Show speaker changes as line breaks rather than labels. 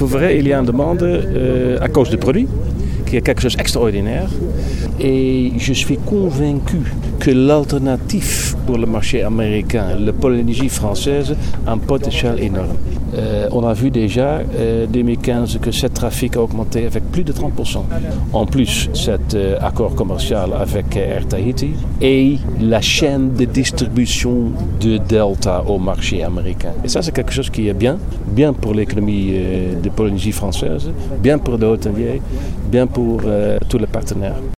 Pour vrai, il y a une demande à cause du produit, qui est quelque chose d'extraordinaire. Et je suis convaincu que l'alternative pour le marché américain, la Polynésie française, a un potentiel énorme. On a vu déjà 2015 que ce trafic a augmenté avec plus de 30%. En plus, cet accord commercial avec Air Tahiti et la chaîne de distribution de Delta au marché américain. Et ça, c'est quelque chose qui est bien pour l'économie de Polynésie française, bien pour les hôteliers, bien pour tous les partenaires.